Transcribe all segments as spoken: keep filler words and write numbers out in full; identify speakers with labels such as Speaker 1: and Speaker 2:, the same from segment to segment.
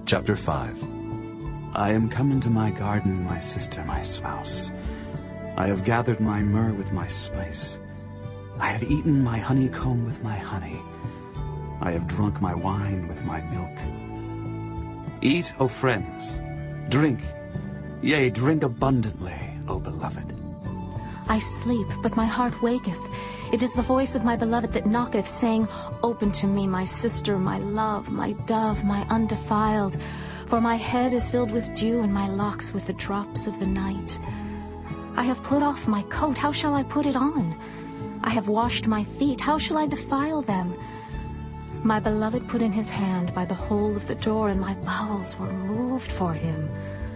Speaker 1: Chapter five.
Speaker 2: I am come into my garden, my sister, my spouse. I have gathered my myrrh with my spice. I have eaten my honeycomb with my honey. I have drunk my wine with my milk. Eat, O friends, drink, yea, drink abundantly, O beloved.
Speaker 3: I sleep, but my heart waketh. It is the voice of my beloved that knocketh, saying, Open to me, my sister, my love, my dove, my undefiled. For my head is filled with dew, and my locks with the drops of the night. I have put off my coat, how shall I put it on? I have washed my feet, how shall I defile them? My beloved put in his hand by the hole of the door, and my bowels were moved for him.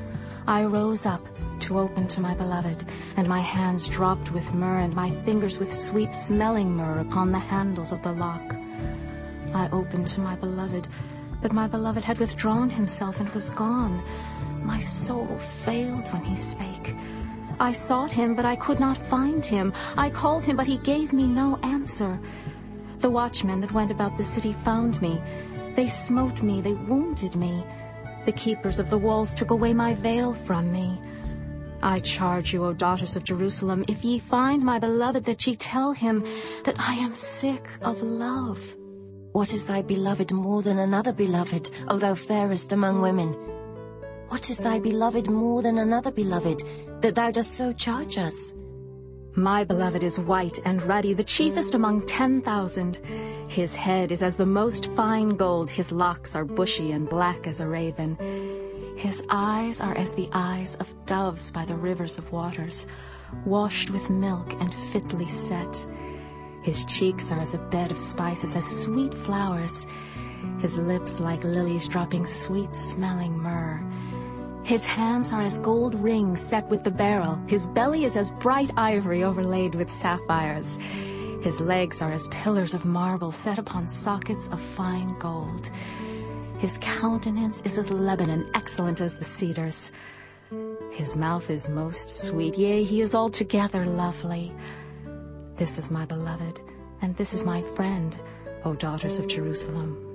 Speaker 3: I rose up to open to my beloved, and my hands dropped with myrrh, and my fingers with sweet-smelling myrrh upon the handles of the lock. I opened to my beloved, but my beloved had withdrawn himself and was gone. My soul failed when he spake. I sought him, but I could not find him. I called him, but he gave me no answer. The watchmen that went about the city found me. They smote me, they wounded me. The keepers of the walls took away my veil from me. I charge you, O daughters of Jerusalem, if ye find my beloved, that ye tell him that I am sick of love.
Speaker 4: What is thy beloved more than another beloved, O thou fairest among women? What is thy beloved more than another beloved, that thou dost so charge us?
Speaker 3: My beloved is white and ruddy, the chiefest among ten thousand. His head is as the most fine gold, his locks are bushy and black as a raven. His eyes are as the eyes of doves by the rivers of waters, washed with milk and fitly set. His cheeks are as a bed of spices, as sweet flowers. His lips like lilies dropping sweet-smelling myrrh. His hands are as gold rings set with the beryl. His belly is as bright ivory overlaid with sapphires. His legs are as pillars of marble set upon sockets of fine gold. His countenance is as Lebanon, excellent as the cedars. His mouth is most sweet, yea, he is altogether lovely. This is my beloved, and this is my friend, O daughters of Jerusalem.